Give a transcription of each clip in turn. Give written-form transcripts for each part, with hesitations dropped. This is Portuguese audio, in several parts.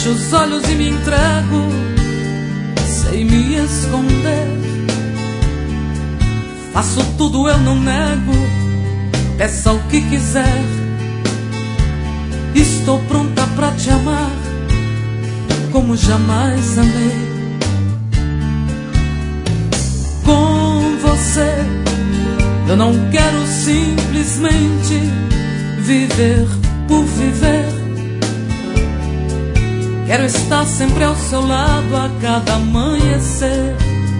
Fecho os olhos e me entrego, sei me esconder. Faço tudo, eu não nego, peça o que quiser. Estou pronta pra te amar como jamais amei. Com você eu não quero simplesmente viver por viver. Quero estar sempre ao seu lado a cada amanhecer.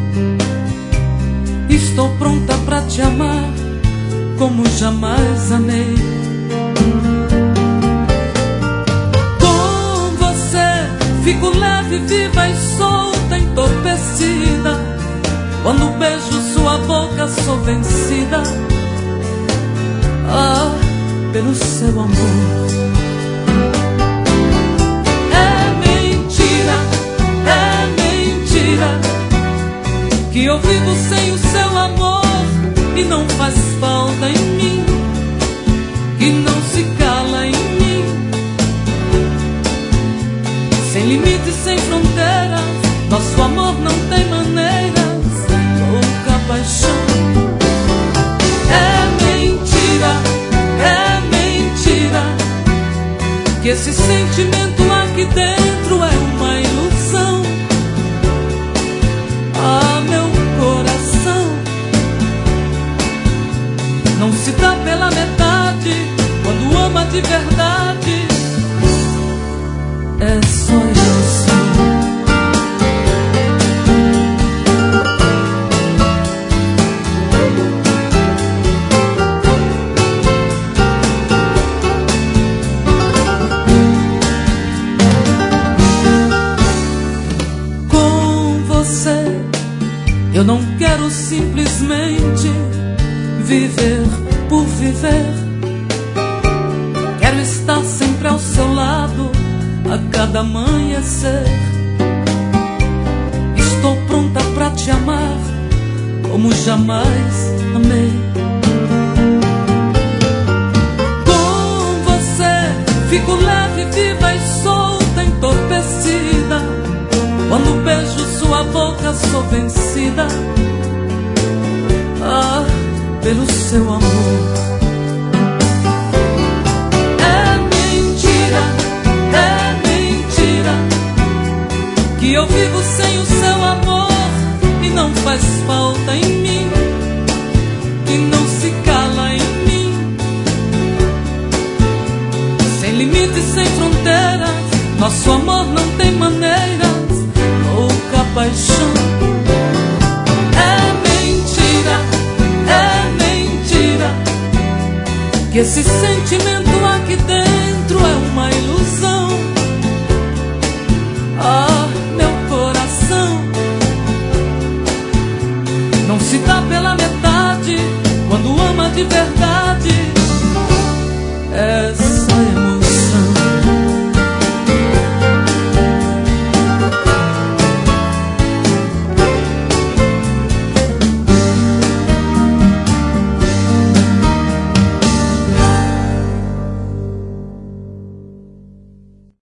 Estou pronta pra te amar como jamais amei. Com você fico leve, viva e solta, entorpecida. Quando beijo sua boca sou vencida. Ah, pelo seu amor. Que eu vivo sem o seu amor e não faz falta em mim, que não se cala em mim. Sem limites, sem fronteiras, nosso amor não tem maneiras. Louca paixão. É mentira, que esse sentimento aqui dentro é uma ilusão. Ah, meu coração não se dá pela metade. Quando ama de verdade, é só ilusão. Com você eu não quero simplesmente viver por viver. Quero estar sempre ao seu lado a cada amanhecer. Estou pronta pra te amar como jamais amei. Com você fico leve, viva e solta, entorpecida. Quando beijo sua boca sou vencida. Ah, pelo seu amor. É mentira, que eu vivo sem o seu amor e não faz falta em mim, que não se cala em mim. Sem limites, sem fronteiras, nosso amor não tem maneiras. Louca paixão. É mentira, que esse sentimento aqui dentro é uma ilusão. Ah, meu coração não se dá pela metade. Quando ama de verdade,